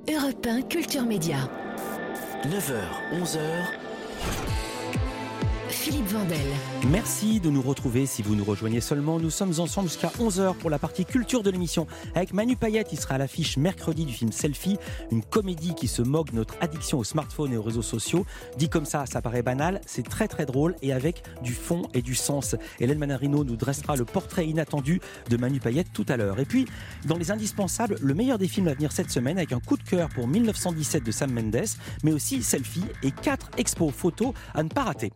Europe 1 Culture Média. 9h, 11h. Philippe Vandel. Merci de nous retrouver. Si vous nous rejoignez seulement, nous sommes ensemble jusqu'à 11h pour la partie culture de l'émission. Avec Manu Payette, il sera à l'affiche mercredi du film Selfie, une comédie qui se moque de notre addiction aux smartphones et aux réseaux sociaux. Dit comme ça paraît banal, c'est très très drôle et avec du fond et du sens. Hélène Manarino nous dressera le portrait inattendu de Manu Payette tout à l'heure. Et puis, dans les indispensables, le meilleur des films à venir cette semaine avec un coup de cœur pour 1917 de Sam Mendes, mais aussi Selfie et 4 expos photos à ne pas rater.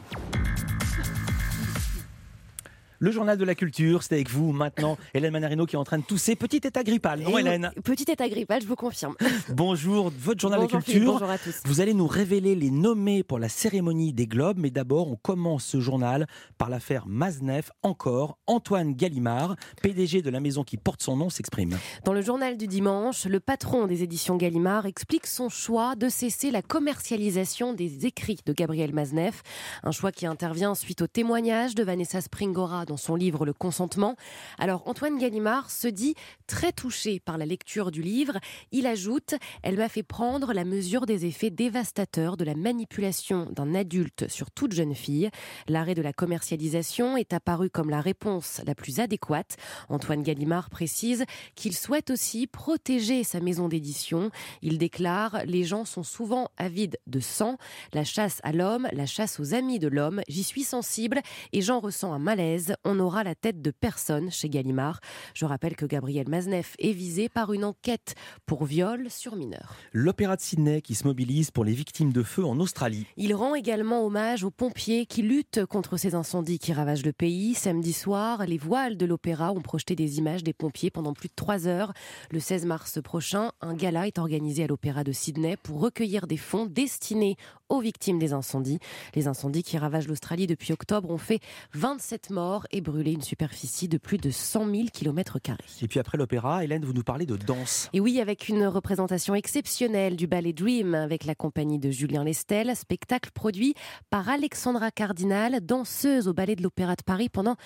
Le journal de la culture, c'est avec vous maintenant, Hélène Manarino qui est en train de tousser. Petit état grippal, non Hélène ? Petit état grippal, je vous confirme. Bonjour, votre journal de la culture. Philippe, bonjour à tous. Vous allez nous révéler les nommés pour la cérémonie des Globes, mais d'abord on commence ce journal par l'affaire Mazenef. Encore, Antoine Gallimard, PDG de la maison qui porte son nom, s'exprime. Dans le journal du dimanche, le patron des éditions Gallimard explique son choix de cesser la commercialisation des écrits de Gabriel Mazenef. Un choix qui intervient suite au témoignage de Vanessa Springora dans son livre Le Consentement. Alors Antoine Gallimard se dit très touché par la lecture du livre. Il ajoute « Elle m'a fait prendre la mesure des effets dévastateurs de la manipulation d'un adulte sur toute jeune fille. L'arrêt de la commercialisation est apparu comme la réponse la plus adéquate. » Antoine Gallimard précise qu'il souhaite aussi protéger sa maison d'édition. Il déclare « Les gens sont souvent avides de sang. La chasse à l'homme, la chasse aux amis de l'homme. J'y suis sensible et j'en ressens un malaise. On n'aura la tête de personne chez Gallimard. » Je rappelle que Gabriel Mazenef est visé par une enquête pour viol sur mineur. L'Opéra de Sydney qui se mobilise pour les victimes de feu en Australie. Il rend également hommage aux pompiers qui luttent contre ces incendies qui ravagent le pays. Samedi soir, les voiles de l'Opéra ont projeté des images des pompiers pendant plus de 3 heures. Le 16 mars prochain, un gala est organisé à l'Opéra de Sydney pour recueillir des fonds destinés aux victimes des incendies. Les incendies qui ravagent l'Australie depuis octobre ont fait 27 morts et brûlé une superficie de plus de 100 000 km². Et puis après l'opéra, Hélène, vous nous parlez de danse. Et oui, avec une représentation exceptionnelle du ballet Dream avec la compagnie de Julien Lestel, spectacle produit par Alexandra Cardinal, danseuse au ballet de l'Opéra de Paris pendant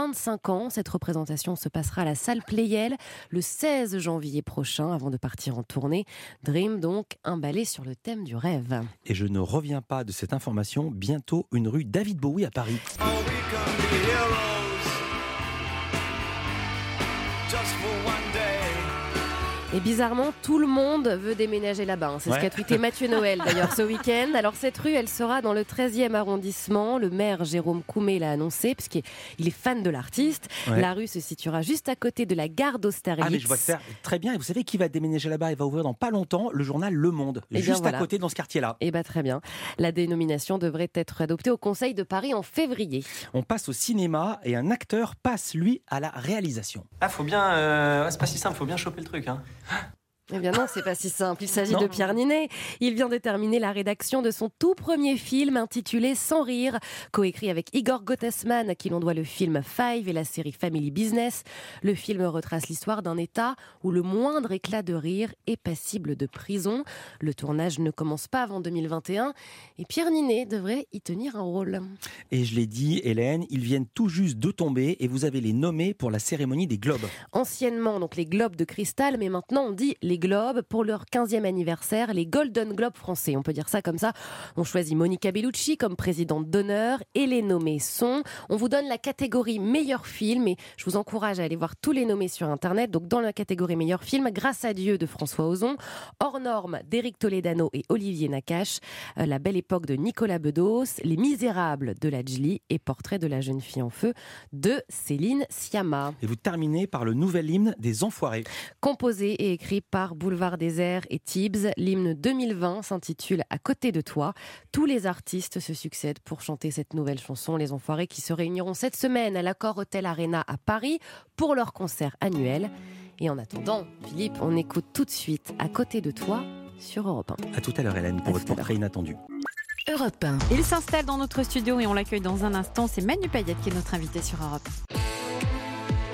25 ans. Cette représentation se passera à la salle Pleyel le 16 janvier prochain avant de partir en tournée. Dream donc, un ballet sur le thème du rêve. Et je ne reviens pas de cette information, bientôt une rue David Bowie à Paris. Et bizarrement, tout le monde veut déménager là-bas. C'est ce qu'a tweeté Mathieu Noël d'ailleurs ce week-end. Alors cette rue, elle sera dans le 13e arrondissement. Le maire Jérôme Coumet l'a annoncé puisqu'il est fan de l'artiste. Ouais. La rue se situera juste à côté de la gare d'Austerlitz. Ah mais je vois ça très bien. Et vous savez qui va déménager là-bas? Il va ouvrir dans pas longtemps le journal Le Monde. Et juste à côté dans ce quartier-là. Et très bien. La dénomination devrait être adoptée au Conseil de Paris en février. On passe au cinéma et un acteur passe lui à la réalisation. Ah faut bien, c'est pas si simple, faut bien choper le truc hein. Eh bien non, c'est pas si simple. Il s'agit de Pierre Ninet. Il vient de terminer la rédaction de son tout premier film intitulé Sans rire, coécrit avec Igor Gottesman, à qui l'on doit le film Five et la série Family Business. Le film retrace l'histoire d'un État où le moindre éclat de rire est passible de prison. Le tournage ne commence pas avant 2021 et Pierre Ninet devrait y tenir un rôle. Et je l'ai dit, Hélène, ils viennent tout juste de tomber et vous avez les nommés pour la cérémonie des Globes. Anciennement, donc les Globes de cristal, mais maintenant on dit les Globes pour leur 15e anniversaire, les Golden Globes français, on peut dire ça comme ça. On choisit Monica Bellucci comme présidente d'honneur et les nommés sont, on vous donne la catégorie meilleur film et je vous encourage à aller voir tous les nommés sur internet. Donc dans la catégorie meilleur film, Grâce à Dieu de François Ozon, Hors normes d'Éric Toledano et Olivier Nakache, La belle époque de Nicolas Bedos, Les Misérables de Lajli et Portrait de la jeune fille en feu de Céline Sciamma. Et vous terminez par le nouvel hymne des Enfoirés. Composé et écrit par Boulevard Désert et Tibbs, l'hymne 2020 s'intitule À côté de toi. Tous les artistes se succèdent pour chanter cette nouvelle chanson, les Enfoirés qui se réuniront cette semaine à l'Accor Hotel Arena à Paris pour leur concert annuel. Et en attendant, Philippe, on écoute tout de suite À côté de toi sur Europe 1. À tout à l'heure Hélène pour votre portrait inattendu. Europe 1. Il s'installe dans notre studio et on l'accueille dans un instant. C'est Manu Payette qui est notre invité sur Europe 1.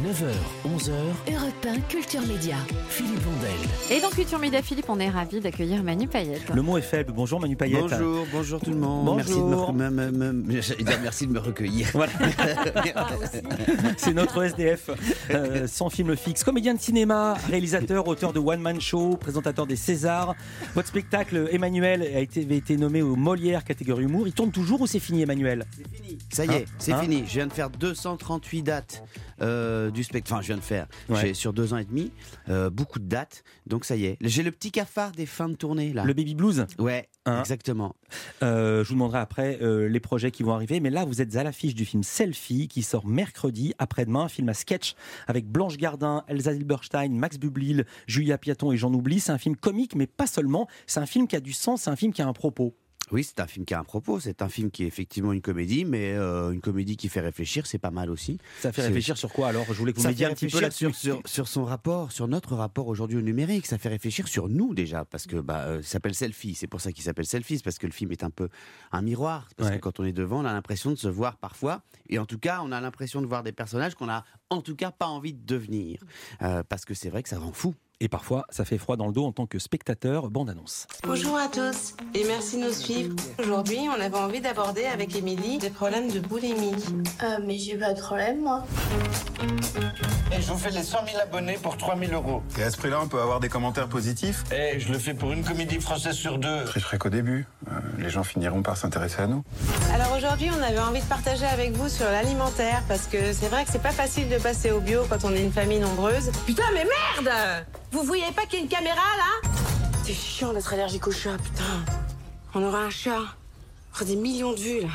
9h, 11h, Europe 1 Culture Média. Philippe Vandel. Et dans Culture Média, Philippe, on est ravis d'accueillir Manu Payette. Le mot est faible. Bonjour Manu Payette. Bonjour tout le monde. Bonjour. Merci de me recueillir. Voilà. C'est notre SDF sans film fixe. Comédien de cinéma, réalisateur, auteur de One Man Show, présentateur des Césars. Votre spectacle Emmanuel avait été nommé au Molière catégorie humour. Il tourne toujours ou c'est fini Emmanuel ? C'est fini. Ça y est, c'est fini. Je viens de faire 238 dates du spectacle. Enfin, je viens de faire. J'ai sur 2 ans et demi beaucoup de dates. Donc ça y est. J'ai le petit cafard des fins de tournée là. Le Baby Blues ? Ouais, exactement. Je vous demanderai après les projets qui vont arriver. Mais là, vous êtes à l'affiche du film Selfie qui sort mercredi après-demain. Un film à sketch avec Blanche Gardin, Elsa Zilberstein, Max Boublil, Julia Piaton et j'en oublie. C'est un film comique, mais pas seulement. C'est un film qui a du sens, c'est un film qui a un propos. Oui, c'est un film qui a un propos, c'est un film qui est effectivement une comédie, mais une comédie qui fait réfléchir, c'est pas mal aussi. Ça fait réfléchir sur quoi alors ? Je voulais que vous m'aidiez un petit peu là-dessus. Sur son rapport, sur notre rapport aujourd'hui au numérique, ça fait réfléchir sur nous déjà, parce que ça s'appelle Selfie, c'est pour ça qu'il s'appelle Selfie, c'est parce que le film est un peu un miroir, parce que quand on est devant, on a l'impression de se voir parfois, et en tout cas, on a l'impression de voir des personnages qu'on a en tout cas pas envie de devenir, parce que c'est vrai que ça rend fou. Et parfois, ça fait froid dans le dos en tant que spectateur. Bande-annonce. Bonjour à tous et merci de nous suivre. Aujourd'hui, on avait envie d'aborder avec Émilie des problèmes de boulimie. Mais j'ai pas de problème, moi. Et je vous fais les 100 000 abonnés pour 3 000 €. Et à ce prix-là, on peut avoir des commentaires positifs. Et je le fais pour une comédie française sur 2. Je ferai qu'au début. Les gens finiront par s'intéresser à nous. Alors aujourd'hui, on avait envie de partager avec vous sur l'alimentaire parce que c'est vrai que c'est pas facile de passer au bio quand on est une famille nombreuse. Putain, mais merde! Vous voyez pas qu'il y a une caméra là? C'est chiant d'être allergique au chat, putain. On aura un chat. On aura des millions de vues là.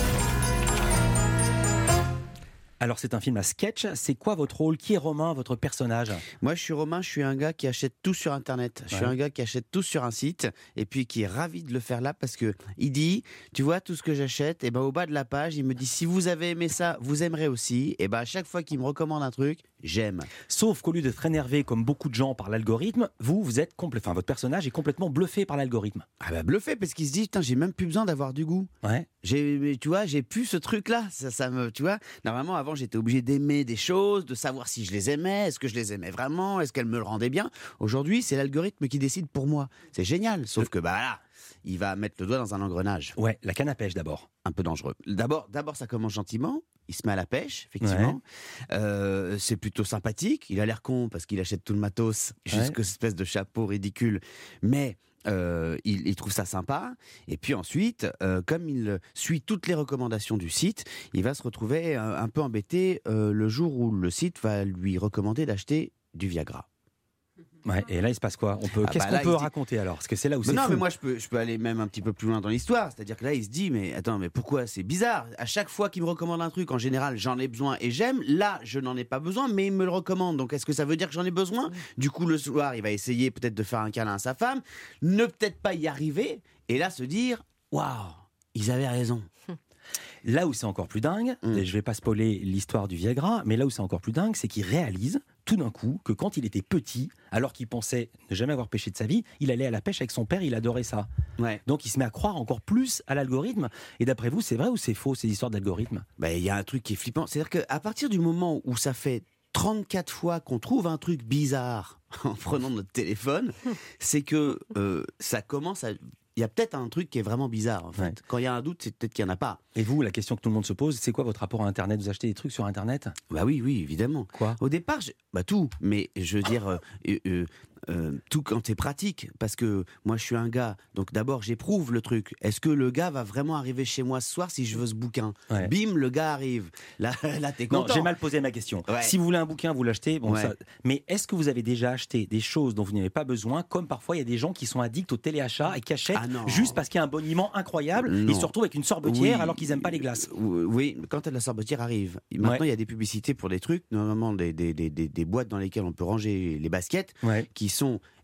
Alors c'est un film à sketch, c'est quoi votre rôle ? Qui est Romain, votre personnage ? Moi je suis Romain, je suis un gars qui achète tout sur internet, je suis un gars qui achète tout sur un site et puis qui est ravi de le faire là parce que il dit, tu vois tout ce que j'achète, et au bas de la page il me dit si vous avez aimé ça, vous aimerez aussi, et à chaque fois qu'il me recommande un truc, j'aime. Sauf qu'au lieu d'être énervé comme beaucoup de gens par l'algorithme, vous êtes votre personnage est complètement bluffé par l'algorithme. Bluffé parce qu'il se dit putain j'ai même plus besoin d'avoir du goût. Ouais. J'ai plus ce truc là, ça me, tu vois, normalement avant j'étais obligé d'aimer des choses, de savoir si je les aimais, est-ce que je les aimais vraiment, est-ce qu'elles me le rendaient bien. Aujourd'hui, c'est l'algorithme qui décide pour moi. C'est génial, sauf que là, il va mettre le doigt dans un engrenage. Ouais, la canne à pêche d'abord. Un peu dangereux. D'abord ça commence gentiment, il se met à la pêche, effectivement. Ouais. C'est plutôt sympathique, il a l'air con parce qu'il achète tout le matos, jusqu'à cette espèce de chapeau ridicule, mais il trouve ça sympa, et puis ensuite comme il suit toutes les recommandations du site, il va se retrouver un peu embêté le jour où le site va lui recommander d'acheter du Viagra. Ouais, et là il se passe quoi ? Qu'est-ce qu'on peut raconter alors ? Parce que c'est là où c'est fou. Mais moi je peux aller même un petit peu plus loin dans l'histoire, c'est-à-dire que là il se dit mais pourquoi c'est bizarre ? À chaque fois qu'il me recommande un truc, en général j'en ai besoin et j'aime, là je n'en ai pas besoin mais il me le recommande, donc est-ce que ça veut dire que j'en ai besoin ? Du coup le soir il va essayer peut-être de faire un câlin à sa femme, ne peut-être pas y arriver, et là se dire waouh, ils avaient raison. Là où c'est encore plus dingue, et je vais pas spoiler l'histoire du Viagra, mais là où c'est encore plus dingue, c'est qu'il réalise tout d'un coup que quand il était petit, alors qu'il pensait ne jamais avoir pêché de sa vie, il allait à la pêche avec son père, il adorait ça. Ouais. Donc il se met à croire encore plus à l'algorithme. Et d'après vous, c'est vrai ou c'est faux ces histoires d'algorithme ? Il y a un truc qui est flippant, c'est-à-dire qu'à partir du moment où ça fait 34 fois qu'on trouve un truc bizarre en prenant notre téléphone, c'est que ça commence à... Il y a peut-être un truc qui est vraiment bizarre, en fait. Ouais. Quand il y a un doute, c'est peut-être qu'il n'y en a pas. Et vous, la question que tout le monde se pose, c'est quoi votre rapport à Internet ? Vous achetez des trucs sur Internet ? Oui, évidemment. Quoi ? Au départ, tout. Mais je veux dire, tout quand c'est pratique. Parce que moi, je suis un gars. Donc d'abord, j'éprouve le truc. Est-ce que le gars va vraiment arriver chez moi ce soir si je veux ce bouquin ? Ouais. Bim, le gars arrive. Là t'es content. Non, j'ai mal posé ma question. Ouais. Si vous voulez un bouquin, vous l'achetez. Bon, ça... Mais est-ce que vous avez déjà acheté des choses dont vous n'avez pas besoin ? Comme parfois, il y a des gens qui sont addicts au téléachat et qui achètent juste parce qu'il y a un boniment incroyable. Ils se retrouvent avec une sorbetière alors qu'ils n'aiment pas les glaces. Oui, quand la sorbetière arrive. Maintenant, il y a des publicités pour des trucs, normalement des boîtes dans lesquelles on peut ranger les baskets, qui sont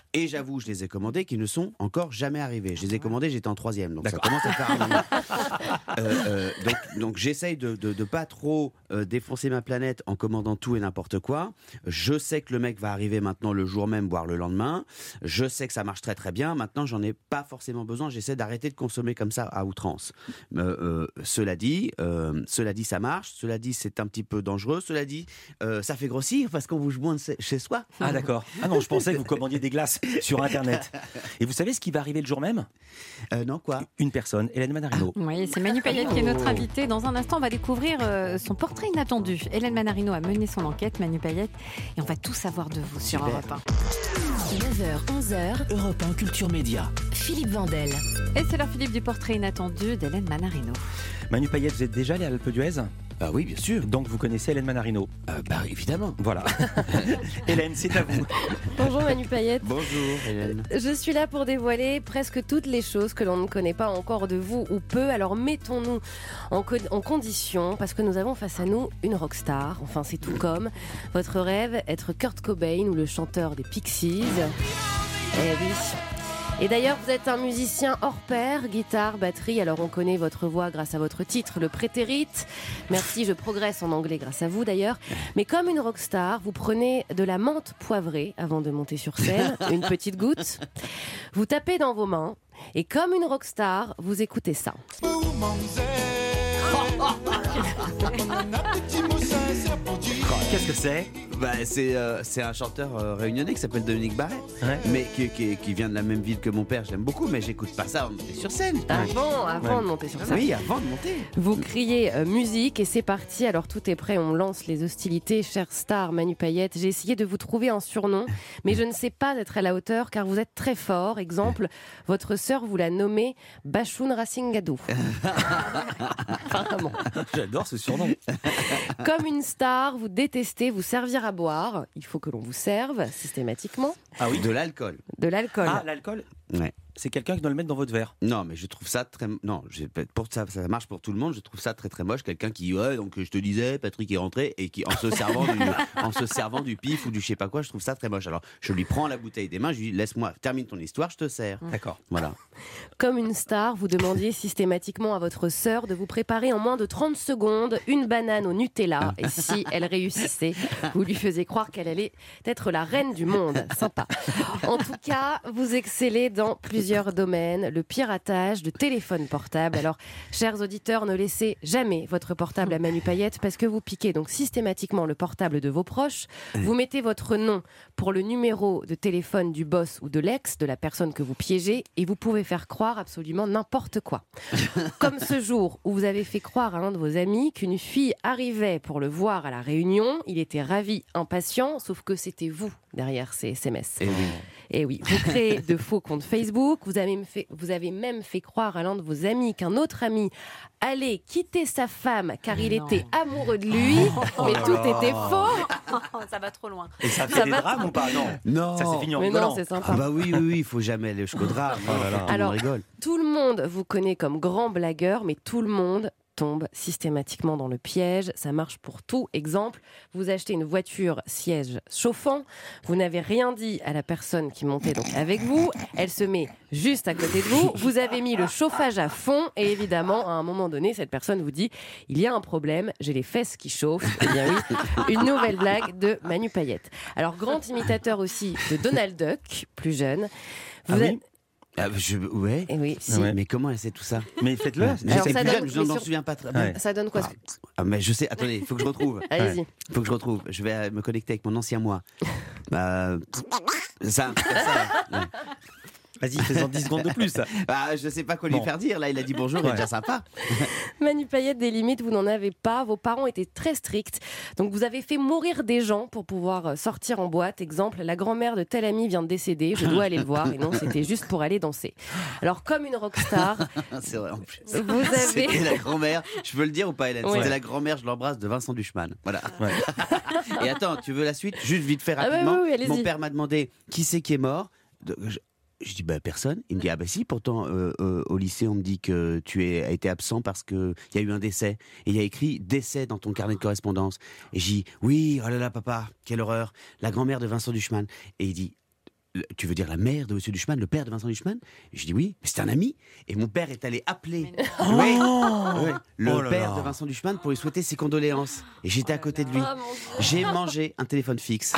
Et j'avoue, je les ai commandés qui ne sont encore jamais arrivés. Je les ai commandés, j'étais en 3e, donc D'accord. ça commence à faire un moment. Donc j'essaye de pas trop défoncer ma planète en commandant tout et n'importe quoi. Je sais que le mec va arriver maintenant le jour même, voire le lendemain. Je sais que ça marche très très bien. Maintenant, j'en ai pas forcément besoin. J'essaie d'arrêter de consommer comme ça à outrance. Cela dit, ça marche. Cela dit, c'est un petit peu dangereux. Cela dit, ça fait grossir parce qu'on bouge moins chez soi. Ah d'accord. Ah non, je pensais que vous commandiez des glaces sur Internet. Et vous savez ce qui va arriver le jour même ? Non, quoi ? Une personne, Hélène Manarino. Oui, c'est Manu Payette qui est notre invitée. Dans un instant, on va découvrir son portrait inattendu. Hélène Manarino a mené son enquête, Manu Payette, et on va tout savoir de vous sur Europe 1. 9h, 11h, Europe 1 Culture Média. Philippe Vandel. Et c'est l'heure, Philippe, du portrait inattendu d'Hélène Manarino. Manu Payette, vous êtes déjà allé à l'Alpe d'Huez ? Ah oui, bien sûr. Donc vous connaissez Hélène Manarino ? Bah évidemment. Voilà. Hélène, c'est à vous. Bonjour Manu Payette. Bonjour Hélène. Je suis là pour dévoiler presque toutes les choses que l'on ne connaît pas encore de vous ou peu. Alors mettons-nous en condition, parce que nous avons face à nous une rockstar. Enfin, c'est tout comme votre rêve, être Kurt Cobain ou le chanteur des Pixies. Eh oui. Et d'ailleurs, vous êtes un musicien hors pair, guitare, batterie. Alors on connaît votre voix grâce à votre titre, Le Prétérite. Merci, je progresse en anglais grâce à vous d'ailleurs. Mais comme une rockstar, vous prenez de la menthe poivrée avant de monter sur scène, une petite goutte. Vous tapez dans vos mains et comme une rockstar, vous écoutez ça. Qu'est-ce que c'est ? Bah, c'est un chanteur réunionnais qui s'appelle Dominique Barret, Ouais. mais qui vient de la même ville que mon père. Je l'aime beaucoup, mais j'écoute pas ça sur scène. Avant de monter sur scène. Oui, avant de monter. Vous criez musique et c'est parti. Alors tout est prêt, on lance les hostilités. Chère star Manu Payette, j'ai essayé de vous trouver un surnom, mais je ne sais pas être à la hauteur car vous êtes très fort. Exemple, votre sœur vous l'a nommé Bachoun Racingado. Vraiment. J'adore ce surnom. Comme une star, vous détestez vous servir à boire. Il faut que l'on vous serve systématiquement Ah oui, de l'alcool. de l'alcool. Ah, l'alcool ? Ouais. C'est quelqu'un qui doit le mettre dans votre verre. Non, mais je trouve ça très. Non, pour ça marche pour tout le monde. Je trouve ça très très moche. Quelqu'un qui, ouais, donc je te disais, Patrick est rentré et qui en se servant du pif ou du je sais pas quoi, je trouve ça très moche. Alors, je lui prends la bouteille des mains, je lui dis laisse-moi, termine ton histoire, je te sers. D'accord. Voilà. Comme une star, vous demandiez systématiquement à votre sœur de vous préparer en moins de 30 secondes une banane au Nutella. Et si elle réussissait, vous lui faisiez croire qu'elle allait être la reine du monde. Sympa. En tout cas, vous excellez dans plusieurs domaines. Le piratage de téléphones portables. Alors, chers auditeurs, ne laissez jamais votre portable à Manu Payette parce que vous piquez donc systématiquement le portable de vos proches. Vous mettez votre nom pour le numéro de téléphone du boss ou de l'ex, de la personne que vous piégez, et vous pouvez faire croire absolument n'importe quoi. Comme ce jour où vous avez fait croire à un de vos amis qu'une fille arrivait pour le voir à la réunion. Il était ravi, impatient, sauf que c'était vous derrière ces SMS. Et oui, vous créez de faux comptes Facebook, vous avez même fait croire à l'un de vos amis qu'un autre ami allait quitter sa femme car il était amoureux de lui, mais tout était faux. Ça va trop loin. Et ça fait des drames ou pas ? Non. Non. Ça s'est fini en Mais rigolant. non, c'est sympa. Ah bah oui, il faut jamais aller jusqu'au drame. Alors, on rigole. Tout le monde vous connaît comme grand blagueur, mais tout le monde tombe systématiquement dans le piège. Ça marche pour tout. Exemple, vous achetez une voiture siège chauffant, vous n'avez rien dit à la personne qui montait donc avec vous, elle se met juste à côté de vous, vous avez mis le chauffage à fond et évidemment, à un moment donné, cette personne vous dit « Il y a un problème, j'ai les fesses qui chauffent ». Eh bien oui, une nouvelle blague de Manu Payette. Alors, grand imitateur aussi de Donald Duck, plus jeune. Vous êtes- Ouais. Eh oui, si. Ouais. Mais comment elle sait tout ça? Mais faites-le. Alors, J'étais ça plus donne- jeune, je mais n'en sur- souviens pas très bien. Ouais. Ça donne quoi Mais je sais, attendez, il faut que je retrouve. Allez-y. Il faut que je retrouve. Je vais me connecter avec mon ancien moi. Ça, ouais. Vas-y, fais-en 10 secondes de plus. Je sais pas quoi lui Bon. faire dire. Là, il a dit bonjour, il est déjà sympa. Manu Payette, des limites, vous n'en avez pas. Vos parents étaient très stricts. Donc, vous avez fait mourir des gens pour pouvoir sortir en boîte. Exemple, la grand-mère de tel ami vient de décéder. Je dois aller le voir. Et non, c'était juste pour aller danser. Alors, comme une rockstar, C'est vrai, en plus. vous C'était avez... la grand-mère. Je peux le dire ou pas, Hélène? Oui. C'était la grand-mère, je l'embrasse, de Vincent Duchemin. Voilà. Ouais. Et attends, tu veux la suite? Juste vite fait, Ah ouais, rapidement. oui, allez-y. Mon père m'a demandé qui c'est qui est mort. Je dis personne. Il me dit si, pourtant au lycée on me dit que tu as été absent parce que il y a eu un décès et il y a écrit décès dans ton carnet de correspondance. Et j'ai dit oui, oh là là papa, quelle horreur, la grand-mère de Vincent Duchemin. Et il dit tu veux dire la mère de Monsieur Duchman, le père de Vincent Duchman? Je dis oui, mais c'est un ami. Et mon père est allé appeler le père de Vincent Duchman pour lui souhaiter ses condoléances. Et j'étais à côté de lui. J'ai mangé un téléphone fixe.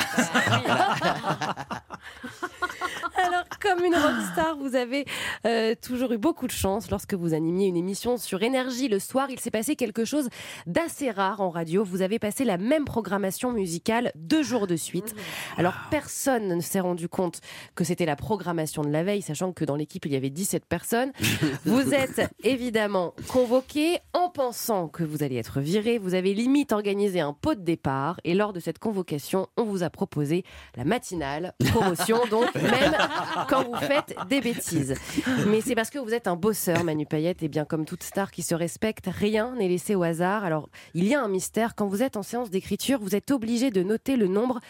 Alors, comme une rockstar, vous avez toujours eu beaucoup de chance lorsque vous animiez une émission sur Énergie le soir. Il s'est passé quelque chose d'assez rare en radio. Vous avez passé la même programmation musicale 2 jours de suite. Alors, personne ne s'est rendu compte que c'était la programmation de la veille, sachant que dans l'équipe, il y avait 17 personnes. Vous êtes évidemment convoqué en pensant que vous allez être viré. Vous avez limite organisé un pot de départ. Et lors de cette convocation, on vous a proposé la matinale, promotion donc, même quand vous faites des bêtises. Mais c'est parce que vous êtes un bosseur, Manu Payette, et bien comme toute star qui se respecte, rien n'est laissé au hasard. Alors, il y a un mystère. Quand vous êtes en séance d'écriture, vous êtes obligé de noter le nombre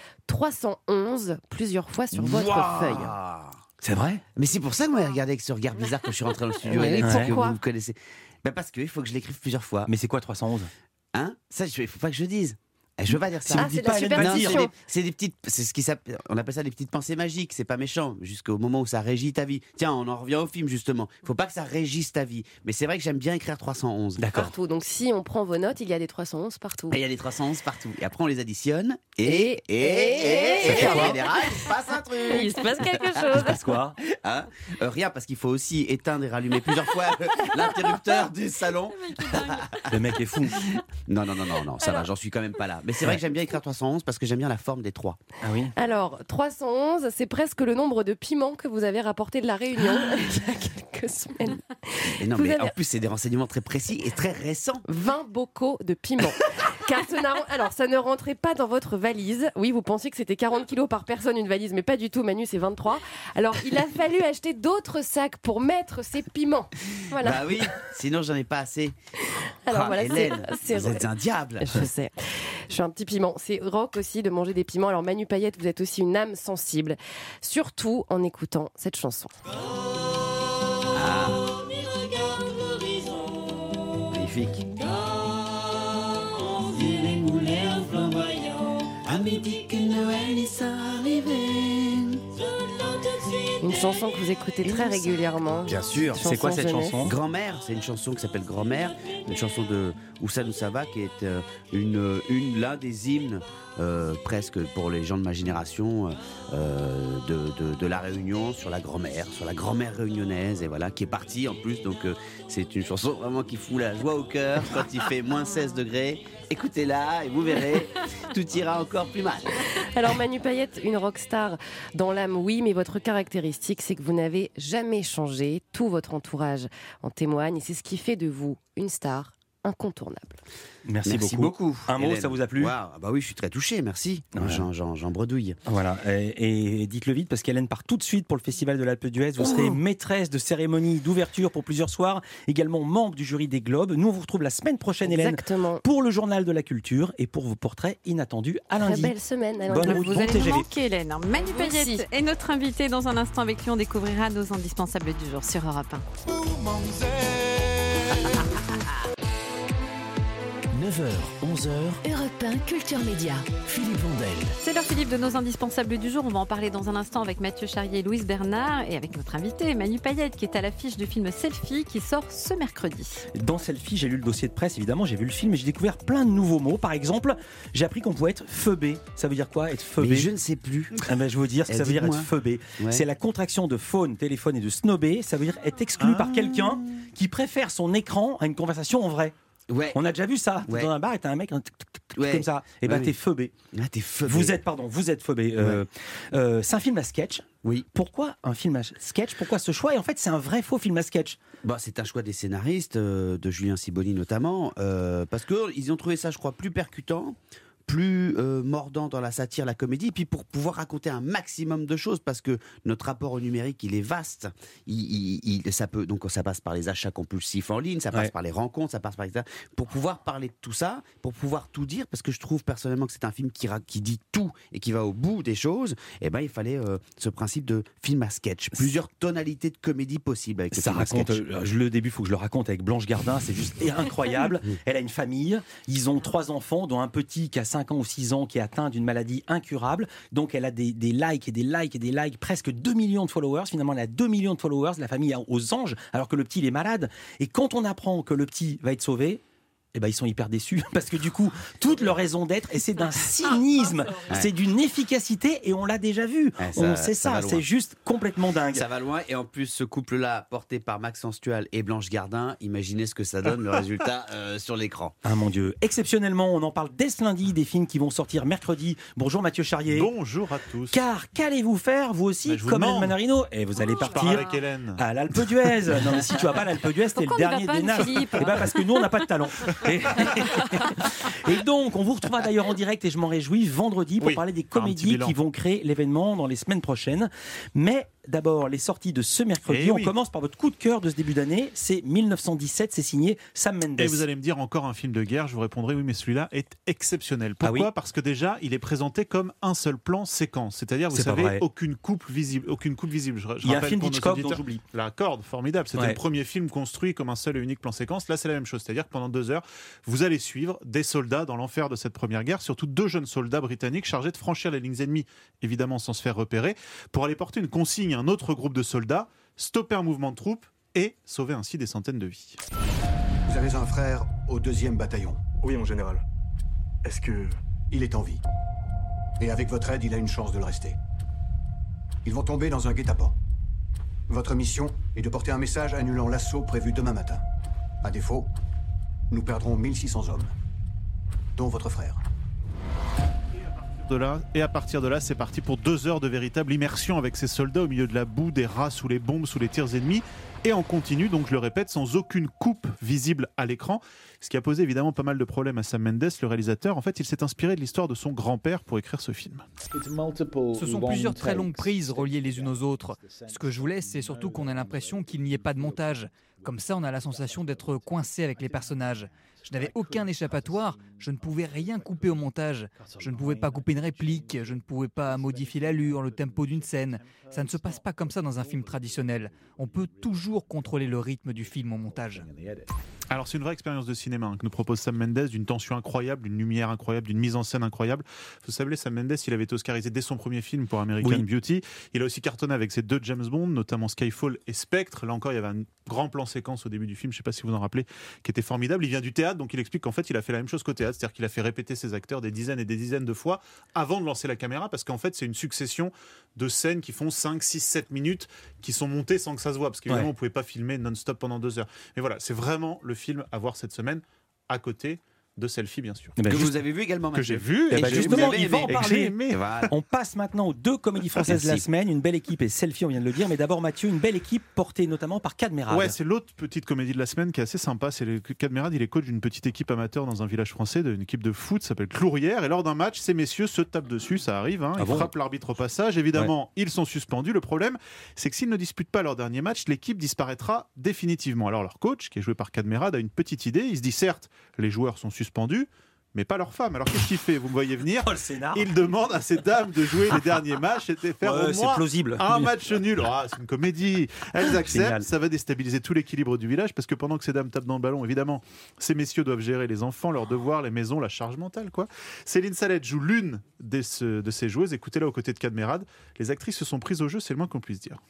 311 plusieurs fois sur votre feuille. C'est vrai? Mais c'est pour ça que vous m'avez regardé avec ce regard bizarre quand je suis rentré dans le studio. Oui, Alex, que pourquoi vous me connaissez. Parce qu'il faut que je l'écrive plusieurs fois. Mais c'est quoi 311? Hein? Ça, il faut pas que je le dise. Je veux pas dire ça. Ah, c'est de la superstition. C'est des petites, c'est ce qui s'appelle, on appelle ça des petites pensées magiques. C'est pas méchant, jusqu'au moment où ça régit ta vie. Tiens, on en revient au film justement. Faut pas que ça régisse ta vie. Mais c'est vrai que j'aime bien écrire 311. D'accord. Partout. Donc si on prend vos notes, il y a des 311 partout. Et il y a des 311 partout. Et après on les additionne. Et et- en général, il se passe un truc. Il se passe quelque Il se chose. passe quoi? Hein? Rien, parce qu'il faut aussi éteindre et rallumer plusieurs fois l'interrupteur du salon. Le mec est fou. Non, ça va, j'en suis quand même pas là. Mais c'est vrai que j'aime bien écrire 311 parce que j'aime bien la forme des 3. Ah oui? Alors, 311, c'est presque le nombre de piments que vous avez rapporté de la Réunion il y a quelques semaines. Et non, Vous mais avez- en plus, c'est des renseignements très précis et très récents. 20 bocaux de piments. Car ça ne rentrait pas dans votre valise. Oui, vous pensiez que c'était 40 kilos par personne une valise, mais pas du tout, Manu, c'est 23. Alors, il a fallu acheter d'autres sacs pour mettre ces piments. Voilà. Bah oui, sinon j'en ai pas assez. Alors voilà, Hélène, c'est vous êtes un diable. Je sais. Je suis un petit piment. C'est rock aussi de manger des piments. Alors Manu Payette, vous êtes aussi une âme sensible. Surtout en écoutant cette chanson. Magnifique. Une chanson que vous écoutez très régulièrement. Bien sûr. C'est quoi cette jeunesse. chanson? Grand-mère, c'est une chanson qui s'appelle Grand-mère, une chanson de Oussa Noussava qui est l'un des hymnes presque pour les gens de ma génération de la Réunion sur la grand-mère réunionnaise et voilà qui est partie en plus donc c'est une chanson vraiment qui fout la joie au cœur quand il fait moins 16 degrés. Écoutez-la et vous verrez, tout ira encore plus mal. Alors Manu Payette, une rockstar dans l'âme, oui, mais votre caractéristique, c'est que vous n'avez jamais changé. Tout votre entourage en témoigne et c'est ce qui fait de vous une star incontournable. Merci beaucoup. Un mot, Hélène. ça vous a plu? Waouh, bah oui, je suis très touché, merci. Ouais. J'en bredouille. Voilà, et dites-le vite parce qu'Hélène part tout de suite pour le Festival de l'Alpe d'Huez. Vous serez maîtresse de cérémonie d'ouverture pour plusieurs soirs, également membre du jury des Globes. Nous, on vous retrouve la semaine prochaine, Hélène, Exactement. pour le Journal de la Culture et pour vos portraits inattendus à Très lundi. belle semaine. À Bonne lundi. route, Vous bon allez TGV. nous manquer, Hélène. Manu Merci. Payette est notre invité. Dans un instant, avec lui, on découvrira nos indispensables du jour sur Europe 1. 9h, 11h, Europe 1 Culture Média. Philippe Vandel. C'est l'heure, Philippe, de nos indispensables du jour. On va en parler dans un instant avec Mathieu Charrier et Louise Bernard et avec notre invité, Manu Payette, qui est à l'affiche du film Selfie qui sort ce mercredi. Dans Selfie, j'ai lu le dossier de presse, évidemment, j'ai vu le film et j'ai découvert plein de nouveaux mots. Par exemple, j'ai appris qu'on pouvait être feubé. Ça veut dire quoi, être feubé? Mais je ne sais plus. Ah ben, je vais vous dire ce que ça veut dire être Dites-moi. feubé. Ouais. C'est la contraction de phone, téléphone et de snobé. Ça veut dire être exclu par quelqu'un qui préfère son écran à une conversation en vrai. Ouais. On a déjà vu ça. T'es Ouais. dans un bar et t'as un mec Ouais. comme ça. Et ben Ouais, t'es oui. feubé. Ah, t'es feu. Vous êtes feubé. C'est un film à sketch. Oui. Pourquoi un film à sketch? Pourquoi ce choix? Et en fait, c'est un vrai faux film à sketch. Bah, c'est un choix des scénaristes, de Julien Ciboli notamment, parce qu'ils ont trouvé ça, je crois, plus percutant, plus mordant dans la satire, la comédie, et puis pour pouvoir raconter un maximum de choses, parce que notre rapport au numérique, il est vaste. Donc ça passe par les achats compulsifs en ligne, ça passe Ouais. par les rencontres, ça passe par etc. Pour pouvoir parler de tout ça, pour pouvoir tout dire, parce que je trouve personnellement que c'est un film qui dit tout et qui va au bout des choses, et ben il fallait ce principe de film à sketch. Plusieurs tonalités de comédie possibles avec le Ça film à raconte, sketch. le début, il faut que je le raconte avec Blanche Gardin, c'est juste incroyable. Elle a une famille, ils ont 3 enfants, dont un petit qui a 5 5 ans ou 6 ans qui est atteinte d'une maladie incurable. Donc elle a des likes et des likes et des likes, presque 2 millions de followers. Finalement, elle a 2 millions de followers, la famille aux anges, alors que le petit il est malade. Et quand on apprend que le petit va être sauvé, eh ben, ils sont hyper déçus parce que du coup, toute leur raison d'être, et c'est d'un cynisme, c'est d'une efficacité, et on l'a déjà vu. On sait ça, c'est juste complètement dingue. Ça va loin, et en plus, ce couple-là, porté par Maxence Tual et Blanche Gardin, imaginez ce que ça donne, le résultat sur l'écran. Ah mon Dieu, exceptionnellement, on en parle dès ce lundi, des films qui vont sortir mercredi. Bonjour Mathieu Charrier. Bonjour à tous. Car qu'allez-vous faire, vous aussi, comme Hélène Manarino? Et vous allez partir avec Hélène à l'Alpe d'Huez. Non mais si tu vas pas à l'Alpe d'Huez, t'es le dernier des nazes. Et ben parce que nous, on n'a pas de talent. Et donc, on vous retrouvera d'ailleurs en direct, et je m'en réjouis, vendredi, pour parler des comédies qui vont créer l'événement dans les semaines prochaines. Mais d'abord, les sorties de ce mercredi. On commence par votre coup de cœur de ce début d'année. C'est 1917, c'est signé Sam Mendes. Et vous allez me dire encore un film de guerre. Je vous répondrai oui, mais celui-là est exceptionnel. Pourquoi ? Parce que déjà, il est présenté comme un seul plan séquence. C'est-à-dire, vous savez, aucune coupe visible. Il y a un film d'Hitchcock dont j'oublie. La Corde, formidable. C'était le premier film construit comme un seul et unique plan séquence. Là, c'est la même chose. C'est-à-dire que pendant 2 heures, vous allez suivre des soldats dans l'enfer de cette première guerre, surtout 2 jeunes soldats britanniques chargés de franchir les lignes ennemies, évidemment sans se faire repérer, pour aller porter une consigne à un autre groupe de soldats, stopper un mouvement de troupes et sauver ainsi des centaines de vies. Vous avez un frère au 2e bataillon. Oui, mon général. Est-ce que... Il est en vie. Et avec votre aide, il a une chance de le rester. Ils vont tomber dans un guet-apens. Votre mission est de porter un message annulant l'assaut prévu demain matin. À défaut, nous perdrons 1600 hommes, dont votre frère. Et à partir de là, c'est parti pour 2 heures de véritable immersion avec ces soldats au milieu de la boue, des rats sous les bombes, sous les tirs ennemis. Et on continue, donc je le répète, sans aucune coupe visible à l'écran. Ce qui a posé évidemment pas mal de problèmes à Sam Mendes, le réalisateur. En fait, il s'est inspiré de l'histoire de son grand-père pour écrire ce film. Ce sont plusieurs très longues prises reliées les unes aux autres. Ce que je voulais, c'est surtout qu'on ait l'impression qu'il n'y ait pas de montage. Comme ça, on a la sensation d'être coincé avec les personnages. Je n'avais aucun échappatoire, je ne pouvais rien couper au montage. Je ne pouvais pas couper une réplique, je ne pouvais pas modifier l'allure, le tempo d'une scène. Ça ne se passe pas comme ça dans un film traditionnel. On peut toujours contrôler le rythme du film au montage. Alors c'est une vraie expérience de cinéma que nous propose Sam Mendes, d'une tension incroyable, d'une lumière incroyable, d'une mise en scène incroyable. Vous savez, Sam Mendes, il avait été oscarisé dès son premier film pour American Beauty. Il a aussi cartonné avec ses 2 James Bond, notamment Skyfall et Spectre. Là encore, il y avait un grand plan séquence au début du film, je ne sais pas si vous en rappelez, qui était formidable. Il vient du théâtre, donc il explique qu'en fait, il a fait la même chose qu'au théâtre, c'est-à-dire qu'il a fait répéter ses acteurs des dizaines et des dizaines de fois avant de lancer la caméra, parce qu'en fait, c'est une succession de scènes qui font 5, 6, 7 minutes, qui sont montées sans que ça se voit, parce qu'évidemment, on ne pouvait pas filmer non-stop pendant 2 heures. Mais voilà, c'est vraiment le film à voir cette semaine, à côté de Selfie, bien sûr. Que vous avez vu également, Mathieu. Que j'ai vu. Et justement, il va en parler. Voilà. On passe maintenant aux 2 comédies françaises de la semaine. Une belle équipe et Selfie, on vient de le dire. Mais d'abord, Mathieu, une belle équipe portée notamment par Cadmerade. Ouais, c'est l'autre petite comédie de la semaine qui est assez sympa. C'est Cadmerade, il est coach d'une petite équipe amateur dans un village français, d'une équipe de foot, ça s'appelle Clourière. Et lors d'un match, ces messieurs se tapent dessus, ça arrive. Ils frappent l'arbitre au passage. Évidemment, ils sont suspendus. Le problème, c'est que s'ils ne disputent pas leur dernier match, l'équipe disparaîtra définitivement. Alors leur coach, qui est joué par Cadmerade, a une petite idée. Il se dit, certes, les joueurs sont suspendus, mais pas leur femme. Alors qu'est-ce qu'il fait ? Vous me voyez venir. Il demande à ces dames de jouer les derniers matchs et de faire au moins un match nul. C'est une comédie. Elles acceptent. Génial. Ça va déstabiliser tout l'équilibre du village, parce que pendant que ces dames tapent dans le ballon, évidemment, ces messieurs doivent gérer les enfants, leurs devoirs, les maisons, la charge mentale, quoi. Céline Salette joue l'une de ces joueuses. Écoutez-la aux côtés de Cadmerade. Les actrices se sont prises au jeu, c'est le moins qu'on puisse dire.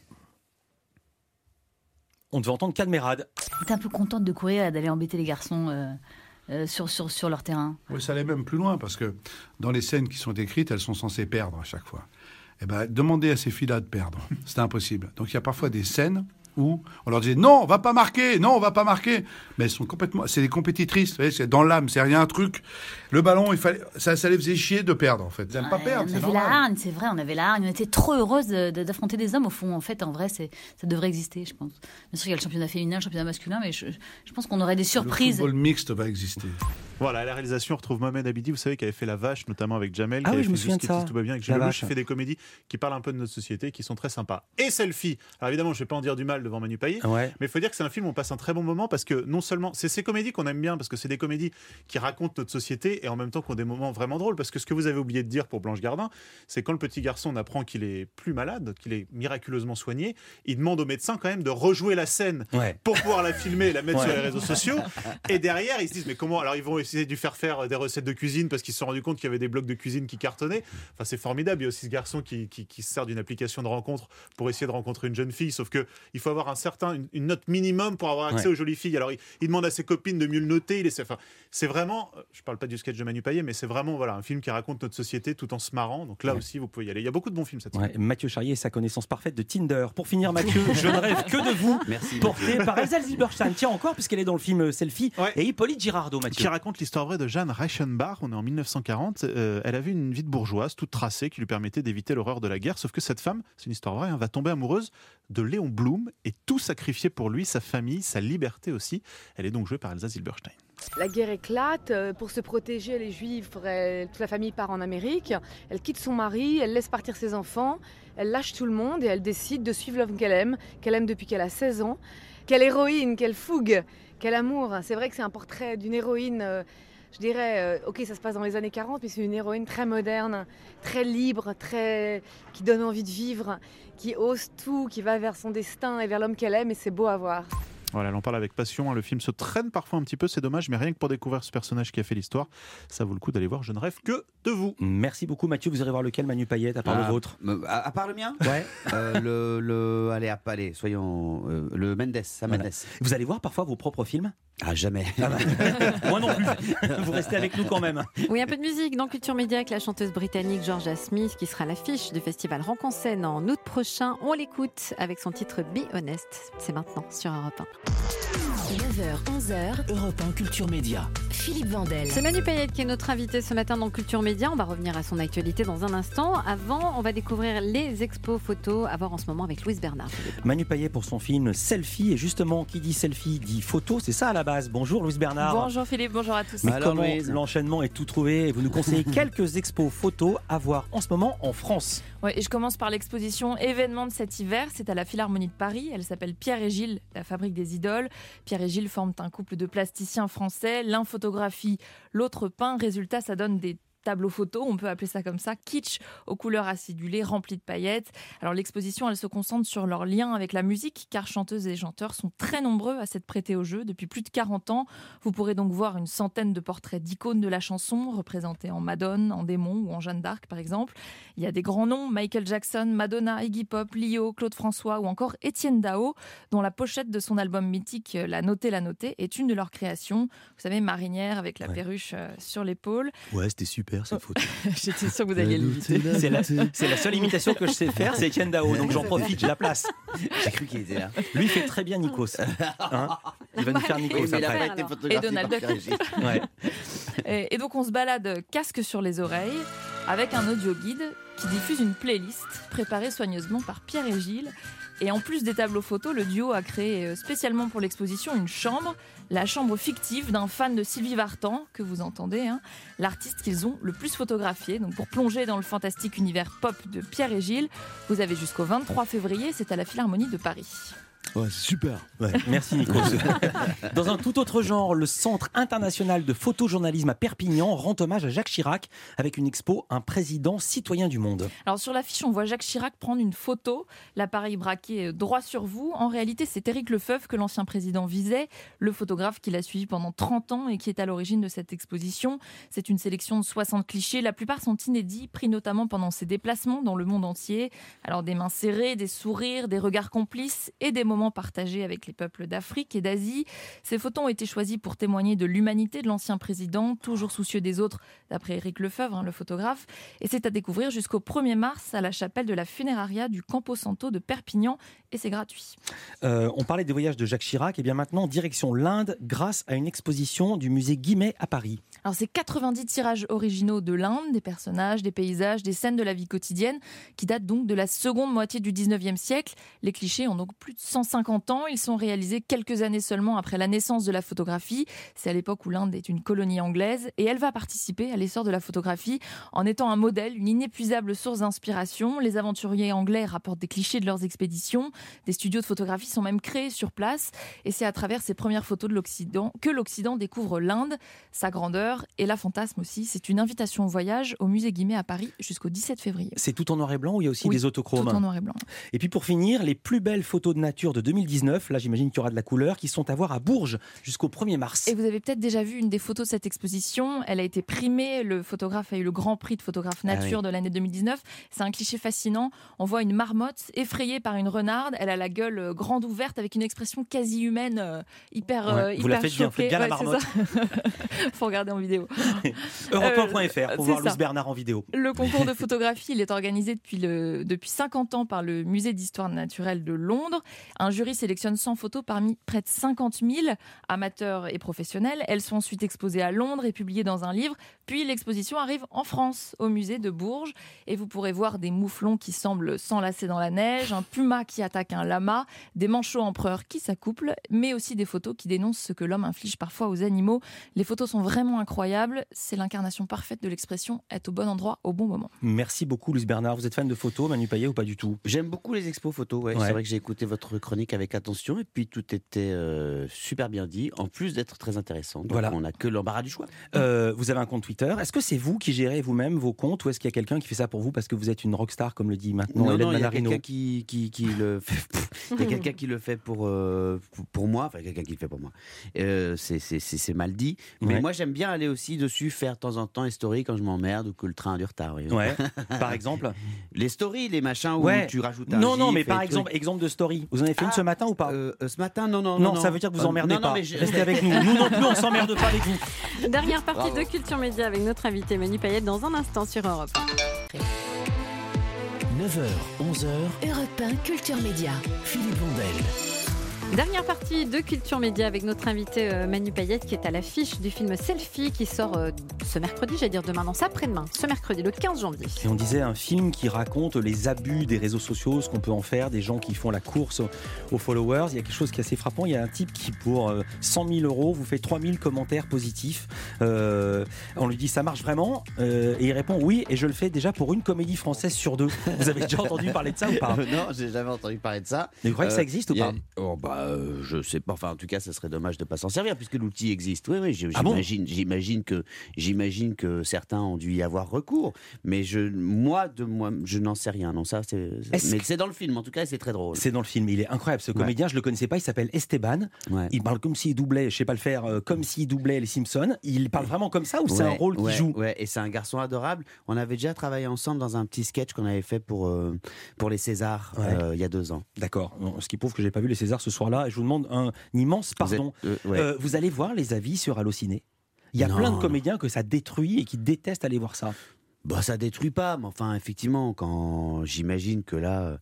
On devait entendre Cadmerade. T'es un peu contente de courir et d'aller embêter les garçons sur leur terrain. Oui, ça allait même plus loin, parce que dans les scènes qui sont écrites, elles sont censées perdre à chaque fois. Eh ben, demander à ces filles-là de perdre, c'est impossible. Donc il y a parfois des scènes où on leur disait non, on va pas marquer, mais elles sont complètement, c'est des compétitrices, vous voyez, c'est dans l'âme, c'est rien un truc. Le ballon, ça les faisait chier de perdre, en fait. Ils n'aiment pas perdre. On avait la hargne, c'est vrai, on avait la hargne. On était trop heureuses d'affronter des hommes. Au fond, en fait, en vrai, ça devrait exister, je pense. Bien sûr, il y a le championnat féminin, le championnat masculin, mais je pense qu'on aurait des surprises. Le football mixte va exister. Voilà, à la réalisation, on retrouve Mohamed Abidi, vous savez, qui avait fait La Vache, notamment avec Jamel, qui oui, avait je me souviens de ça. Tout va bien avec Gilles Lelouch, qui fait des comédies qui parlent un peu de notre société, qui sont très sympas. Et Selfie. Alors évidemment, je ne vais pas en dire du mal devant Manu Payet, mais il faut dire que c'est un film où on passe un très bon moment, parce que non seulement, c'est ces comédies qu'on aime bien, parce que c'est des comédies qui racontent notre société et en même temps qui ont des moments vraiment drôles, parce que ce que vous avez oublié de dire pour Blanche Gardin, c'est quand le petit garçon apprend qu'il est plus malade, qu'il est miraculeusement soigné, il demande au médecin quand même de rejouer la scène pour pouvoir la filmer et la mettre sur les réseaux sociaux. Et derrière, ils se disent mais comment ? Alors ils vont aussi dû faire des recettes de cuisine parce qu'ils se sont rendus compte qu'il y avait des blogs de cuisine qui cartonnaient. Enfin, c'est formidable. Il y a aussi ce garçon qui se sert d'une application de rencontre pour essayer de rencontrer une jeune fille. Sauf qu'il faut avoir une note minimum pour avoir accès aux jolies filles. Alors, il demande à ses copines de mieux le noter. C'est vraiment, je parle pas du sketch de Manu Payet, mais c'est vraiment un film qui raconte notre société tout en se marrant. Donc là aussi, vous pouvez y aller. Il y a beaucoup de bons films cette semaine. Mathieu Charrier et sa connaissance parfaite de Tinder. Pour finir, Mathieu, je ne rêve que de vous. Merci, porté par Elsa Zilberstein. Tiens, encore, puisqu'elle est dans le film Selfie. Et Hippolyte Girardot, Mathieu. Qui raconte l'histoire vraie de Jeanne Reichenbach. On est en 1940. Elle avait une vie de bourgeoise toute tracée qui lui permettait d'éviter l'horreur de la guerre. Sauf que cette femme, c'est une histoire vraie, va tomber amoureuse de Léon Blum et tout sacrifier pour lui, sa famille, sa liberté aussi. Elle est donc jouée par Elsa Zilberstein. La guerre éclate, pour se protéger les Juifs, toute la famille part en Amérique, elle quitte son mari, elle laisse partir ses enfants, elle lâche tout le monde et elle décide de suivre l'homme qu'elle aime depuis qu'elle a 16 ans. Quelle héroïne, quelle fougue, quel amour. C'est vrai que c'est un portrait d'une héroïne, je dirais, ok ça se passe dans les années 40, mais c'est une héroïne très moderne, très libre, qui donne envie de vivre, qui ose tout, qui va vers son destin et vers l'homme qu'elle aime et c'est beau à voir. Voilà, elle en parle avec passion. Le film se traîne parfois un petit peu, c'est dommage, mais rien que pour découvrir ce personnage qui a fait l'histoire, ça vaut le coup d'aller voir. Je ne rêve que de vous. Merci beaucoup, Mathieu. Vous irez voir lequel, Manu Payet, à part le vôtre? À part le mien? Ouais. Allez, soyons. Le Mendes, Sam Mendes. Vous allez voir parfois vos propres films? Ah, jamais. Moi non plus. Vous restez avec nous quand même. Oui, un peu de musique dans Culture Média avec la chanteuse britannique Georgia Smith qui sera à l'affiche du festival Rock en scène en août prochain. On l'écoute avec son titre Be Honest. C'est maintenant sur Europe 1. 9h, 11h, Europe 1 Culture Média. Philippe Vandel. C'est Manu Payet qui est notre invité ce matin dans Culture Média. On va revenir à son actualité dans un instant. Avant, on va découvrir les expos photos à voir en ce moment avec Louise Bernard. Manu Payet pour son film Selfie. Et justement, qui dit selfie dit photo. C'est ça à la base. Bonjour Louise Bernard. Bonjour Philippe, bonjour à tous. Mais comment l'enchaînement est tout trouvé et vous nous conseillez quelques expos photos à voir en ce moment en France. Ouais, et je commence par l'exposition événement de cet hiver. C'est à la Philharmonie de Paris. Elle s'appelle Pierre et Gilles, la fabrique des idoles. Pierre et Gilles forment un couple de plasticiens français. L'un photographie, l'autre peint. Résultat, ça donne des tableau photo, on peut appeler ça comme ça, kitsch, aux couleurs acidulées, remplies de paillettes. Alors l'exposition, elle se concentre sur leur lien avec la musique, car chanteuses et chanteurs sont très nombreux à s'être prêtés au jeu depuis plus de 40 ans. Vous pourrez donc voir une centaine de portraits d'icônes de la chanson, représentés en Madone, en Démon ou en Jeanne d'Arc par exemple. Il y a des grands noms, Michael Jackson, Madonna, Iggy Pop, Lio, Claude François ou encore Étienne Dao, dont la pochette de son album mythique La Notée est une de leurs créations. Vous savez, marinière avec la perruche sur l'épaule. Ouais, c'était super cette photo. J'étais sûre que vous alliez l'imiter. C'est la seule imitation que je sais faire, c'est Étienne Dao, donc j'en profite, j'ai la place. J'ai cru qu'il était là. Lui fait très bien Nikos. Il va nous faire Nikos après. Et Donald Duck. Ouais. Et donc on se balade casque sur les oreilles avec un audio guide qui diffuse une playlist préparée soigneusement par Pierre et Gilles. Et en plus des tableaux photos, le duo a créé spécialement pour l'exposition une chambre, la chambre fictive d'un fan de Sylvie Vartan, que vous entendez, l'artiste qu'ils ont le plus photographié. Donc pour plonger dans le fantastique univers pop de Pierre et Gilles, vous avez jusqu'au 23 février, c'est à la Philharmonie de Paris. Ouais, c'est super. Ouais, merci Nico. Dans un tout autre genre, le Centre international de photojournalisme à Perpignan rend hommage à Jacques Chirac avec une expo Un président citoyen du monde. Alors sur l'affiche, on voit Jacques Chirac prendre une photo, l'appareil braqué droit sur vous. En réalité, c'est Éric Lefebvre que l'ancien président visait, le photographe qui l'a suivi pendant 30 ans et qui est à l'origine de cette exposition. C'est une sélection de 60 clichés. La plupart sont inédits, pris notamment pendant ses déplacements dans le monde entier. Alors des mains serrées, des sourires, des regards complices et des moments partagés avec les peuples d'Afrique et d'Asie. Ces photos ont été choisies pour témoigner de l'humanité de l'ancien président, toujours soucieux des autres, d'après Éric Lefebvre, le photographe. Et c'est à découvrir jusqu'au 1er mars à la chapelle de la Funeraria du Campo Santo de Perpignan. Et c'est gratuit. On parlait des voyages de Jacques Chirac. Et bien maintenant, direction l'Inde, grâce à une exposition du musée Guimet à Paris. Alors c'est 90 tirages originaux de l'Inde, des personnages, des paysages, des scènes de la vie quotidienne, qui datent donc de la seconde moitié du 19e siècle. Les clichés ont donc plus de 150 ans. Ils sont réalisés quelques années seulement après la naissance de la photographie. C'est à l'époque où l'Inde est une colonie anglaise et elle va participer à l'essor de la photographie en étant un modèle, une inépuisable source d'inspiration. Les aventuriers anglais rapportent des clichés de leurs expéditions. Des studios de photographie sont même créés sur place et c'est à travers ces premières photos de l'Occident que l'Occident découvre l'Inde, sa grandeur et la fantasme aussi. C'est une invitation au voyage au musée Guimet à Paris jusqu'au 17 février. C'est tout en noir et blanc ou il y a aussi des autochromes? Tout en noir et blanc. Et puis pour finir, les plus belles photos de nature de de 2019. Là, j'imagine qu'il y aura de la couleur, qui sont à voir à Bourges jusqu'au 1er mars. Et vous avez peut-être déjà vu une des photos de cette exposition. Elle a été primée. Le photographe a eu le grand prix de photographe nature de l'année 2019. C'est un cliché fascinant. On voit une marmotte effrayée par une renarde. Elle a la gueule grande ouverte avec une expression quasi humaine, hyper Vous la faites bien, choquée. faites bien la marmotte. Faut regarder en vidéo. Europe1.fr pour voir Luce Bernard en vidéo. Le concours de photographie, il est organisé depuis 50 ans par le Musée d'histoire naturelle de Londres. Un jury sélectionne 100 photos parmi près de 50 000 amateurs et professionnels. Elles sont ensuite exposées à Londres et publiées dans un livre. Puis l'exposition arrive en France, au musée de Bourges. Et vous pourrez voir des mouflons qui semblent s'enlacer dans la neige, un puma qui attaque un lama, des manchots empereurs qui s'accouplent, mais aussi des photos qui dénoncent ce que l'homme inflige parfois aux animaux. Les photos sont vraiment incroyables. C'est l'incarnation parfaite de l'expression être au bon endroit au bon moment. Merci beaucoup, Luce Bernard. Vous êtes fan de photos, Manu Payet, ou pas du tout? J'aime beaucoup les expos photos. Ouais. C'est vrai que j'ai écouté votre chronique avec attention et puis tout était super bien dit, en plus d'être très intéressant. Donc on n'a que l'embarras du choix. Vous avez un compte Twitter. Est-ce que c'est vous qui gérez vous-même vos comptes ou est-ce qu'il y a quelqu'un qui fait ça pour vous parce que vous êtes une rockstar, comme le dit maintenant Hélène Manarino? Non, il y a quelqu'un qui le fait. Il y a quelqu'un qui le fait pour moi. Enfin, quelqu'un qui le fait pour moi. C'est mal dit. Mais moi, j'aime bien aller aussi dessus, faire de temps en temps les stories quand je m'emmerde ou que le train a du retard. Ouais. Par exemple les stories, les machins où tu rajoutes un Non, mais par exemple de story. Vous en avez fait une ce matin ou pas? Ce matin, non. Non, ça veut dire que vous emmerdez pas. Restez avec nous. Nous non plus, on s'emmerde pas avec vous. Dernière partie de Culture Média avec notre invité Manu Payet dans un instant sur Europe 9h, 11h, Europe 1 Culture Média. Philippe Vandel. Dernière partie de Culture Média avec notre invité Manu Payet qui est à l'affiche du film Selfie qui sort ce mercredi, j'allais dire demain, non, c'est après-demain, ce mercredi, le 15 janvier. Et on disait un film qui raconte les abus des réseaux sociaux, ce qu'on peut en faire, des gens qui font la course aux followers. Il y a quelque chose qui est assez frappant, il y a un type qui pour 100 000 € vous fait 3000 commentaires positifs. On lui dit ça marche vraiment et il répond oui, et je le fais déjà pour une comédie française sur 2. Vous avez déjà entendu parler de ça ou pas? Non, j'ai jamais entendu parler de ça. Mais vous croyez que ça existe ou pas? Je sais pas. Enfin, en tout cas, ça serait dommage de pas s'en servir puisque l'outil existe. Oui, j'imagine que certains ont dû y avoir recours. Mais moi, je n'en sais rien. Non, ça, mais c'est dans le film. En tout cas, c'est très drôle. C'est dans le film. Il est incroyable. Ce comédien, je le connaissais pas. Il s'appelle Esteban. Ouais. Il parle comme s'il doublait. Je sais pas le faire. Comme s'il doublait les Simpsons. Il parle vraiment comme ça ou c'est un rôle qu'il joue? Ouais. Et c'est un garçon adorable. On avait déjà travaillé ensemble dans un petit sketch qu'on avait fait pour les Césars il y a 2 ans. D'accord. Ce qui prouve que j'ai pas vu les Césars ce soir-là. Et je vous demande un immense pardon. Vous allez voir les avis sur Allociné? Il y a plein de comédiens que ça détruit et qui détestent aller voir ça. Ça détruit pas, mais enfin, effectivement, quand j'imagine que là...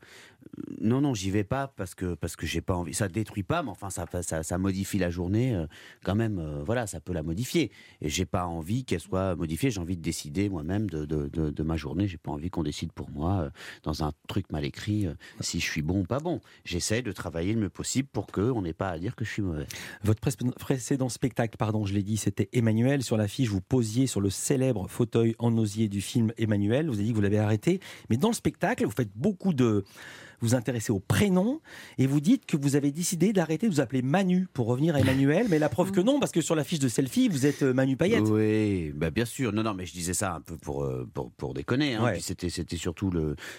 Non, j'y vais pas parce que j'ai pas envie. Ça détruit pas, mais enfin ça modifie la journée quand même. Voilà, ça peut la modifier. Et j'ai pas envie qu'elle soit modifiée. J'ai envie de décider moi-même de ma journée. J'ai pas envie qu'on décide pour moi dans un truc mal écrit si je suis bon ou pas bon. J'essaie de travailler le mieux possible pour qu'on n'ait pas à dire que je suis mauvais. Votre précédent spectacle, je l'ai dit, c'était Emmanuel. Sur l'affiche, vous posiez sur le célèbre fauteuil en osier du film Emmanuel. Vous avez dit que vous l'avez arrêté, mais dans le spectacle, vous faites beaucoup de... Vous intéressez au prénom et vous dites que vous avez décidé d'arrêter de vous appeler Manu pour revenir à Emmanuel, mais la preuve que non, parce que sur la fiche de Selfie, vous êtes Manu Payet. Oui, bien sûr. Non, mais je disais ça un peu pour déconner. Hein. Puis c'était surtout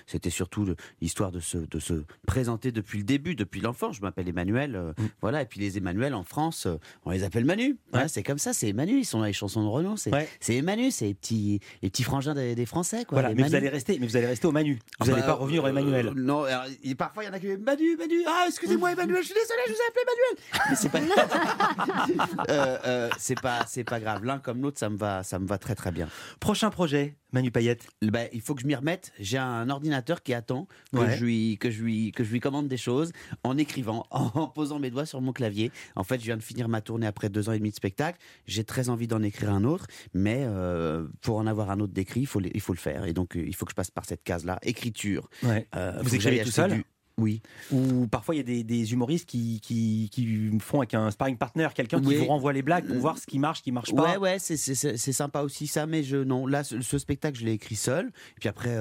l'histoire de se présenter depuis le début, depuis l'enfance. Je m'appelle Emmanuel, voilà. Et puis les Emmanuel en France, on les appelle Manu. Voilà, c'est comme ça, c'est Emmanuel. Ils sont dans les chansons de Renaud. C'est Emmanuel, c'est les petits frangins des Français, quoi. Voilà, mais vous allez rester au Manu. Vous n'allez pas revenir au Emmanuel. Non. Alors, parfois il y en a qui disent Manu, excusez-moi Emmanuel, je suis désolé, je vous ai appelé Emmanuel. Mais c'est pas grave, l'un comme l'autre, ça me va très très bien. Prochain projet, Manu Payet? Il faut que je m'y remette. J'ai un ordinateur qui attend que je lui commande des choses en écrivant, en posant mes doigts sur mon clavier. En fait, je viens de finir ma tournée après 2 ans et demi de spectacle. J'ai très envie d'en écrire un autre, mais pour en avoir un autre d'écrit, il faut le faire. Et donc, il faut que je passe par cette case-là, écriture. Vous écrivez tout seul? Oui. Ou parfois il y a des humoristes qui font avec un sparring partner, quelqu'un qui vous renvoie les blagues pour voir ce qui marche pas. Ouais, c'est sympa aussi ça, mais non. Là, ce spectacle, je l'ai écrit seul. Et puis après,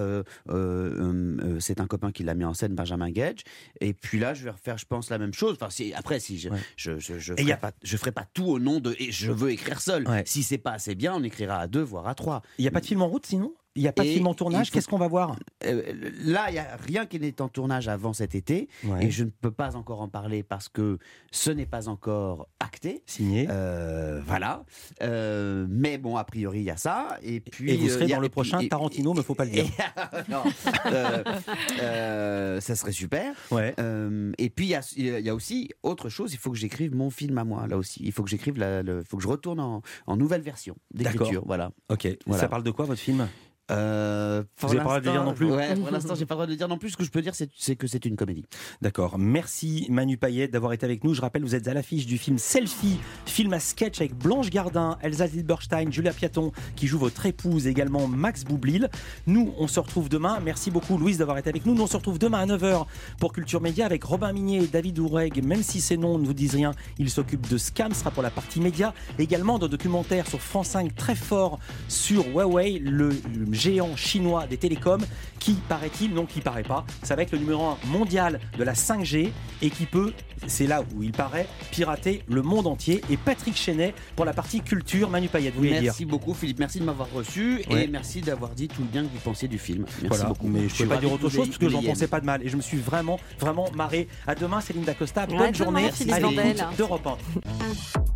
c'est un copain qui l'a mis en scène, Benjamin Gage. Et puis là, je vais refaire, je pense, la même chose. Enfin, je ferai pas tout au nom de. Et je veux écrire seul. Si c'est pas assez bien, on écrira à 2, voire à 3. Il y a pas de film en route, sinon? Il n'y a pas de film en tournage, qu'est-ce qu'on va voir? Là, il n'y a rien qui n'est en tournage avant cet été, et je ne peux pas encore en parler parce que ce n'est pas encore acté. Signé. Voilà. Mais bon, a priori, il y a ça. Et puis, vous serez dans le prochain Tarantino, mais il ne faut pas le dire. Non, ça serait super. Ouais. Et puis, il y a aussi autre chose, il faut que j'écrive mon film à moi, là aussi. Il faut que j'écrive, faut que je retourne en nouvelle version d'écriture. D'accord. Voilà. Ok. Voilà. Ça parle de quoi, votre film? Vous n'avez pas le droit de le dire non plus. Ouais, pour l'instant, j'ai pas le droit de le dire non plus. Ce que je peux dire, c'est que c'est une comédie. D'accord. Merci Manu Payette d'avoir été avec nous. Je rappelle, vous êtes à l'affiche du film Selfie, film à sketch avec Blanche Gardin, Elsa Zilberstein, Julia Piaton qui joue votre épouse, également Max Boublil. Nous, on se retrouve demain. Merci beaucoup Louise d'avoir été avec nous. Nous, on se retrouve demain à 9h pour Culture Média avec Robin Mignet et David Oureg. Même si ces noms ne vous disent rien, ils s'occupent de Scam, ce sera pour la partie média. Également d'un documentaire sur France 5 très fort sur Huawei, le géant chinois des télécoms, qui paraît-il, non qui paraît pas, ça va être le numéro 1 mondial de la 5G et qui peut, c'est là où il paraît, pirater le monde entier. Et Patrick Chenet pour la partie culture. Manu Payette, vous voulez dire? Merci beaucoup Philippe, merci de m'avoir reçu et merci d'avoir dit tout le bien que vous pensiez du film. Merci beaucoup. Mais je ne peux pas dire autre chose parce que j'en pensais pas de mal et je me suis vraiment marré. À demain, Céline Dacosta. Bonne journée à l'écoute d'Europe 1.